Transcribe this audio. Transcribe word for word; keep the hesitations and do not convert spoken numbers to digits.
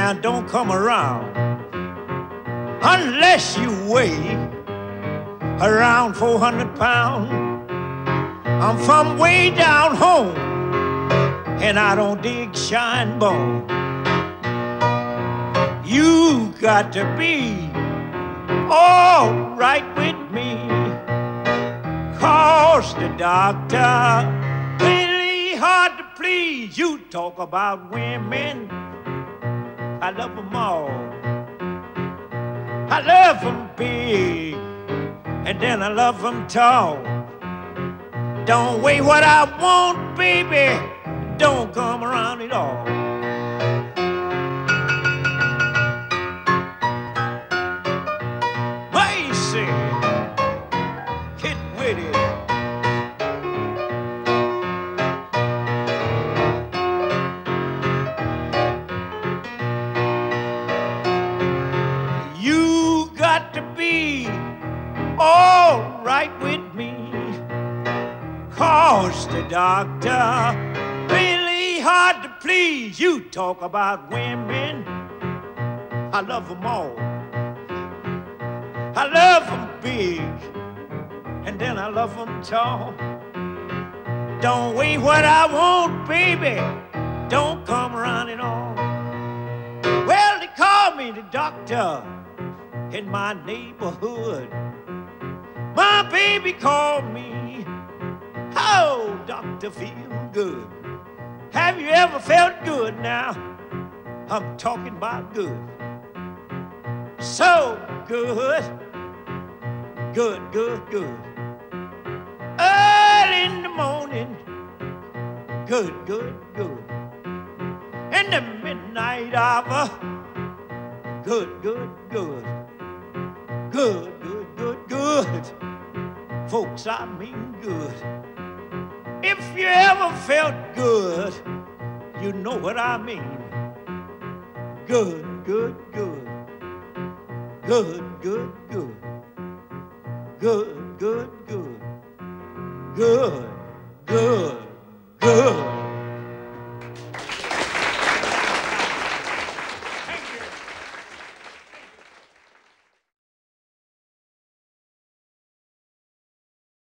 Now don't come around unless you weigh around four hundred pounds. I'm from way down home, and I don't dig shine bone. You got to be all right with me, 'cause the doctor really hard to please. You talk about women, I love them all. I love them big, and then I love them tall. Don't weigh what I want, baby, don't come around at all. Macy, get with it. You got to be all right with me, 'cause the doctor really hard to please. You talk about women, I love them all. I love them big, and then I love them tall. Don't weigh what I want, baby, don't come around at all. Well, they call me the doctor in my neighborhood. My baby called me, oh, Doctor Feel Good. Have you ever felt good now? I'm talking about good. So good, good, good, good. Early in the morning, good, good, good. In the midnight hour, good, good, good. Good, good, good, good. Folks, I mean good. If you ever felt good, you know what I mean. Good, good, good. Good, good, good. Good, good, good. Good, good.